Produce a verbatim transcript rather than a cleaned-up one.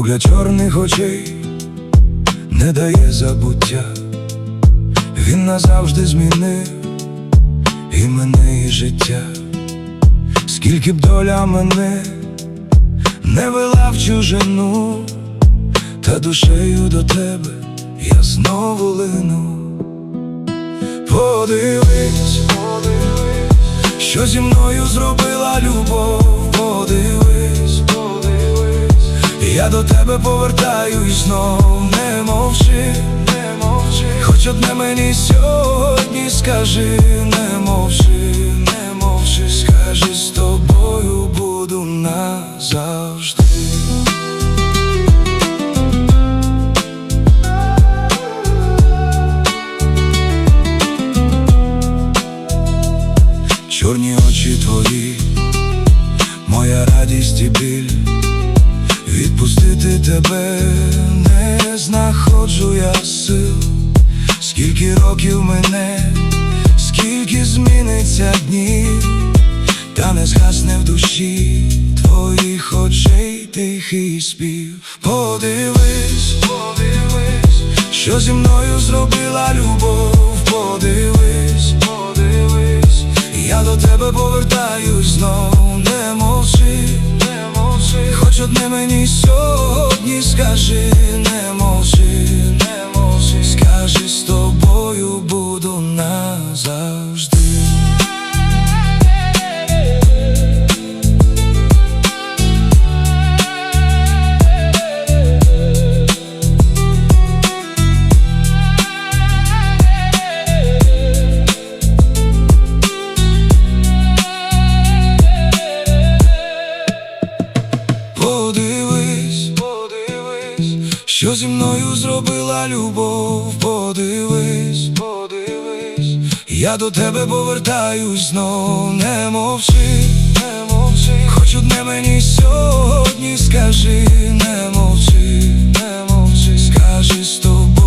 Погляд чорних очей не дає забуття. Він назавжди змінив і мене, і життя. Скільки б доля мене не вела в чужину, та душею до тебе я знову лину. Подивись, подивись, що зі мною зробила любов. Подивись, подивись, я до тебе повертаюсь знов. Не мовчи, не мовчи, хоч одне мені сьогодні скажи. Не мовчи, не мовчи, скажи, з тобою буду назавжди. Чорні очі твої, моя радість і біль. Відпустити тебе не знаходжу я сил. Скільки років мене, скільки зміниться днів, та не згасне в душі твоїх очей тихий спів. Подивись, подивись, що зі мною зробила любов. Подивись, подивись, я до тебе повертаюсь знов. Не мовчи, не мовчи, хоч одне мені сьогодні скажи. Не мовчи, не мовчи, скажи, з тобою буду назавжди. Подивись, подивись, що зі мною зробила любов. Подивись, подивись, я до тебе повертаюсь знов. Не мовчи, не мовчи, хоч одне мені сьогодні скажи. Не мовчи, не мовчи, скажи, з тобою